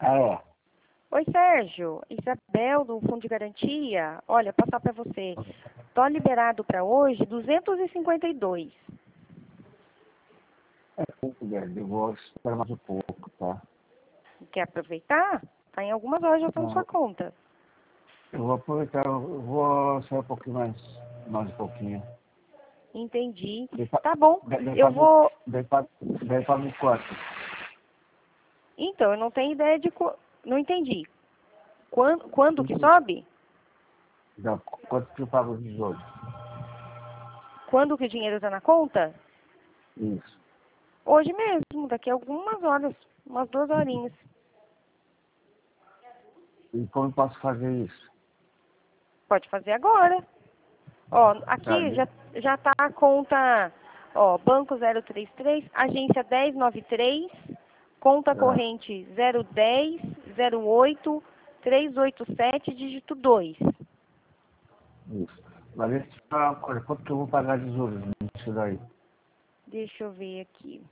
Ah, é. Oi, Sérgio. Isabel, do Fundo de Garantia. Olha, passar para você. Tô liberado para hoje 252. É pouco, velho. Eu vou esperar mais um pouco, tá? Quer aproveitar? Tá em algumas horas já tá na sua Não, conta. eu vou aproveitar, eu vou sair um pouquinho mais um pouquinho. Entendi. Daí pa- Tá bom. daí Eu paga vou... daí paga o quanto? Então, eu não tenho ideia de... Não entendi. Quando que sobe? Não, quanto que eu pago de juros? Quando que o dinheiro tá na conta? Isso. Hoje mesmo, daqui a algumas horas. Umas 2 horinhas. E como eu posso fazer isso? Pode fazer agora. Ó, Tá, aqui já tá a conta, ó, Banco 033, agência 1093, conta corrente 010 08 387, dígito 2. isso. Mas deixa eu te falar uma coisa, quanto que eu vou pagar de juros nisso daí? Deixa eu ver aqui.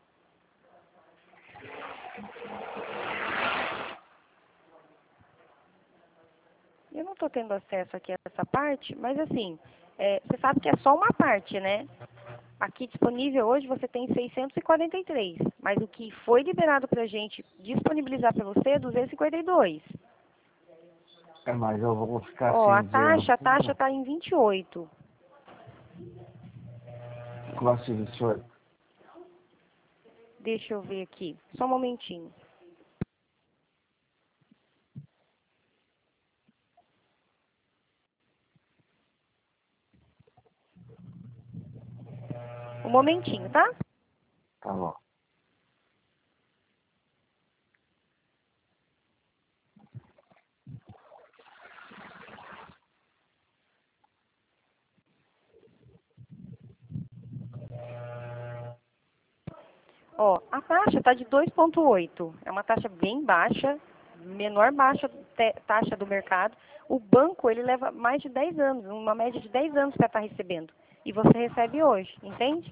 Eu não tô tendo acesso aqui a essa parte, mas assim, você sabe que é só uma parte, né? Aqui disponível hoje você tem 643, mas o que foi liberado pra gente disponibilizar para você é 252. É, mas eu vou ficar Ó, sem dinheiro no a taxa fundo? tá em 28. Como assim, senhor? Deixa eu ver aqui. Só um momentinho. Um momentinho, tá? Tá bom. Ó, a taxa tá de 2,8. É uma taxa bem baixa, taxa do mercado. O banco, ele leva mais de 10 anos, uma média de 10 anos para estar recebendo. E você recebe hoje, entende?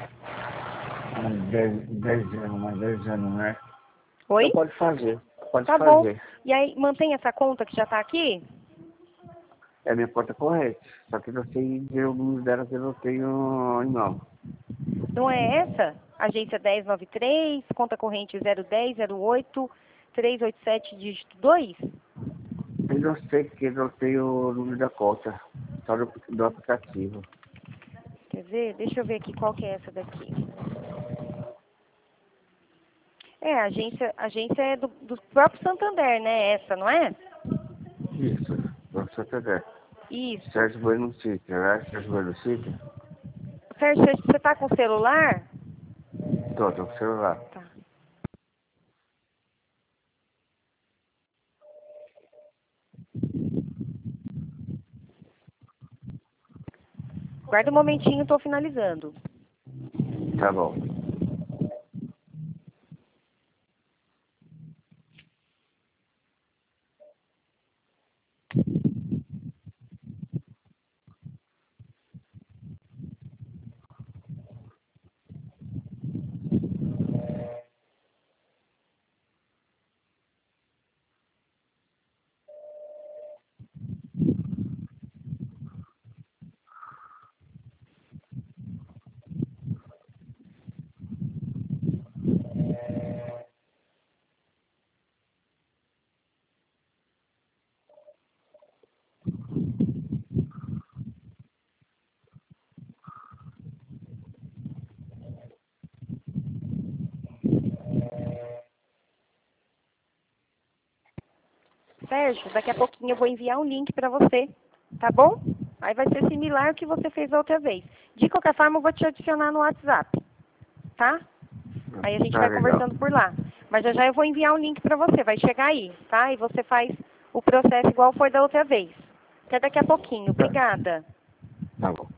Mais 10 anos, né? Oi? Então pode fazer, pode Tá bom. fazer. E aí, mantém essa conta que já tá aqui? É a minha conta corrente, só que eu não sei ver o número dela que eu não tenho em mão. Não é essa? Agência 1093, conta corrente 010 08 387, dígito 2? Eu não sei porque eu não tenho o número da conta, só do aplicativo. Quer ver? Deixa eu ver aqui qual que é essa daqui. A agência é do próprio Santander, né? Essa, não é? Isso, pra você entender. Isso. Sérgio Bueno Sítio, né? Sérgio Bueno Sítio? Sérgio, você tá com o celular? Tô com o celular. Tá. Guarda um momentinho, tô finalizando. Tá bom. Sérgio, daqui a pouquinho eu vou enviar um link para você, tá bom? Aí vai ser similar ao que você fez a outra vez. De qualquer forma, eu vou te adicionar no WhatsApp, tá? Aí a gente Tá vai legal. conversando por lá. Mas já eu vou enviar um link para você, vai chegar aí, tá? E você faz o processo igual foi da outra vez. Até daqui a pouquinho. Tá, Obrigada. tá bom.